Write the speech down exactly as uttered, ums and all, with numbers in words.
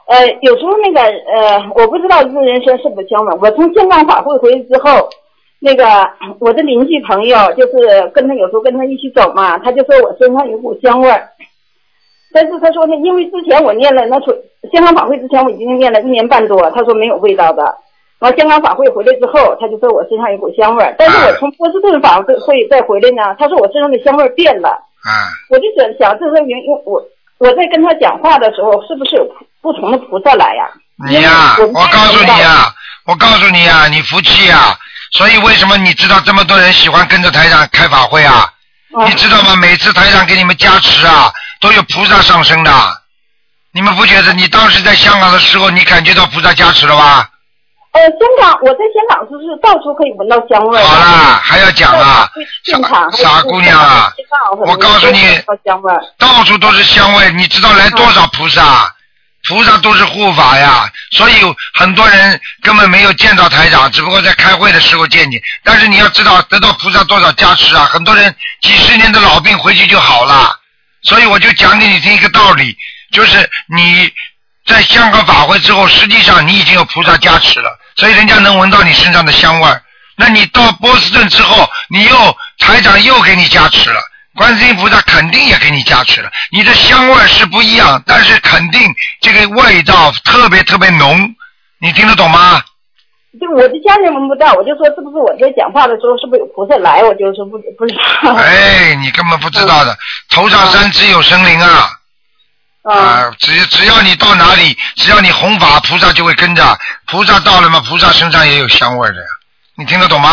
呃，有时候那个呃，我不知道这人参是不是香味。我从香港法会回来之后，那个我的邻居朋友就是跟他有时候跟他一起走嘛，他就说我身上有股香味儿。但是他说呢，因为之前我念了那出香港法会之前我已经念了一年半多，他说没有味道的。完香港法会回来之后，他就说我身上有股香味儿。但是我从波士顿法会再回来呢，他说我身上的香味儿变了。 啊， 我就想想这是原因，我我在跟他讲话的时候，是不是有不同的菩萨来呀？ 你呀、我告诉你呀、我告诉你呀、你福气呀、所以为什么你知道这么多人喜欢跟着台长开法会啊？ 啊你知道吗？每次台长给你们加持啊，都有菩萨上升的。你们不觉得你当时在香港的时候，你感觉到菩萨加持了吧？ 呃，香港我在香港就是到处可以闻到香味儿。 好啦，还要讲啊， 傻傻姑娘啊！我告诉你，到处都是香味，你知道来多少菩萨？菩萨都是护法呀，所以很多人根本没有见到台长，只不过在开会的时候见你。但是你要知道，得到菩萨多少加持啊！很多人几十年的老病回去就好了。所以我就讲给你听一个道理，就是你在香港法会之后，实际上你已经有菩萨加持了，所以人家能闻到你身上的香味儿。那你到波士顿之后，你又台长又给你加持了，观世音菩萨肯定也给你加持了。你的香味是不一样，但是肯定这个味道特别特别浓，你听得懂吗？ 就我的家人闻不到，我就说是不是我在讲话的时候是不是有菩萨来？我就说不不知道。 哎，你根本不知道的，头上山只有神灵啊！啊、呃，只只要你到哪里，只要你弘法，菩萨就会跟着。菩萨到了嘛，菩萨身上也有香味的呀，你听得懂吗？